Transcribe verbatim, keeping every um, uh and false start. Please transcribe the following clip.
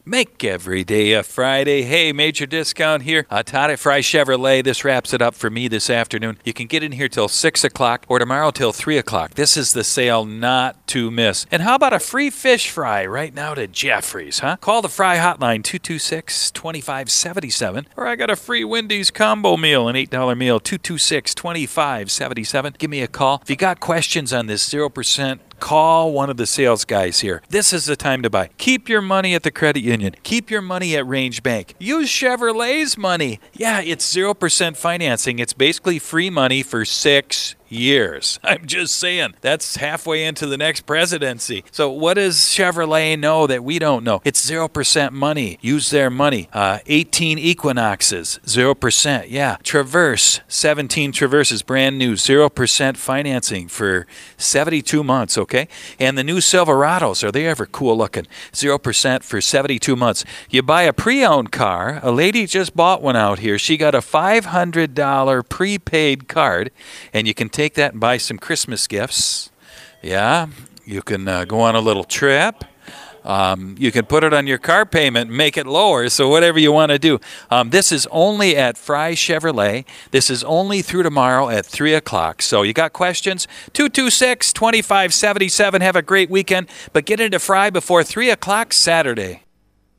Make every day a Friday. Hey, major discount here. Uh, Todd at Fry Chevrolet. This wraps it up for me this afternoon. You can get in here till six o'clock or tomorrow till three o'clock. This is the sale not to miss. And how about a free fish fry right now to Jeffrey's, huh? Call the Fry hotline, two two six, two five seven seven. Or I got a free Wendy's combo meal, an eight dollar meal, two two six, two five seven seven. Give me a call. If you got questions on this zero percent, call one of the sales guys here. This is the time to buy. Keep your money at the credit union. Keep your money at Range Bank. Use Chevrolet's money. Yeah, it's zero percent financing. It's basically free money for six years. I'm just saying. That's halfway into the next presidency. So what does Chevrolet know that we don't know? It's zero percent money. Use their money. Uh, eighteen Equinoxes, zero percent. Yeah. Traverse, seventeen Traverses, brand new, zero percent financing for seventy-two months, okay? And the new Silverados, are they ever cool looking? zero percent for seventy-two months. You buy a pre-owned car. A lady just bought one out here. She got a five hundred dollars prepaid card, and you can take that and buy some Christmas gifts. Yeah, you can uh, go on a little trip. Um, you can put it on your car payment and make it lower, so whatever you want to do. Um, this is only at Fry Chevrolet. This is only through tomorrow at three o'clock. So you got questions? two two six, two five seven seven. Have a great weekend, but get into Fry before three o'clock Saturday.